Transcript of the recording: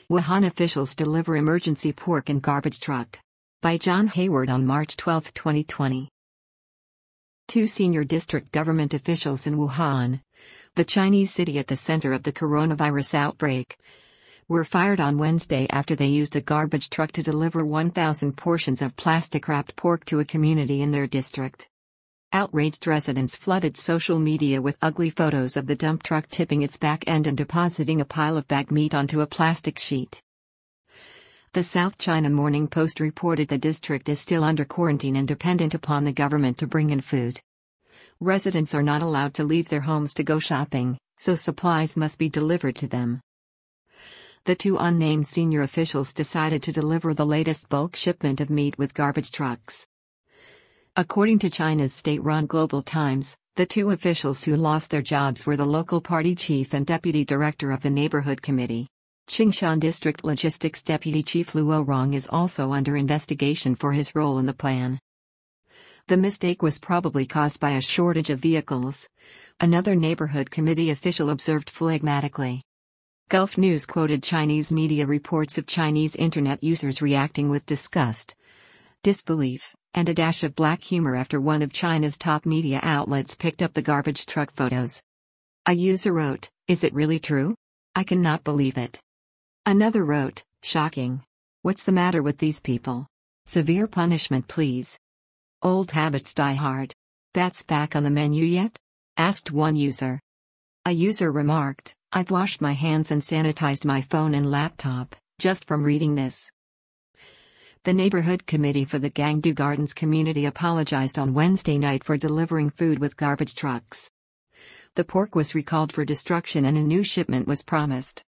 Wuhan officials deliver emergency pork in garbage truck. By John Hayward on March 12, 2020. Two senior district government officials in Wuhan, the Chinese city at the center of the coronavirus outbreak, were fired on Wednesday after they used a garbage truck to deliver 1,000 portions of plastic-wrapped pork to a community in their district. Outraged residents flooded social media with ugly photos of the dump truck tipping its back end and depositing a pile of bagged meat onto a plastic sheet. The South China Morning Post reported the district is still under quarantine and dependent upon the government to bring in food. Residents are not allowed to leave their homes to go shopping, so supplies must be delivered to them. The two unnamed senior officials decided to deliver the latest bulk shipment of meat with garbage trucks. According to China's state-run Global Times, the two officials who lost their jobs were the local party chief and deputy director of the neighborhood committee. Qingshan District Logistics Deputy Chief Luo Rong is also under investigation for his role in the plan. The mistake was probably caused by a shortage of vehicles, another neighborhood committee official observed phlegmatically. Gulf News quoted Chinese media reports of Chinese internet users reacting with disgust, disbelief, and a dash of black humor after one of China's top media outlets picked up the garbage truck photos. A user wrote, "Is it really true? I cannot believe it." Another wrote, "Shocking. What's the matter with these people? Severe punishment please. Old habits die hard. Bats back on the menu yet?" asked one user. A user remarked, "I've washed my hands and sanitized my phone and laptop, just from reading this." The neighborhood committee for the Gangdu Gardens community apologized on Wednesday night for delivering food with garbage trucks. The pork was recalled for destruction and a new shipment was promised.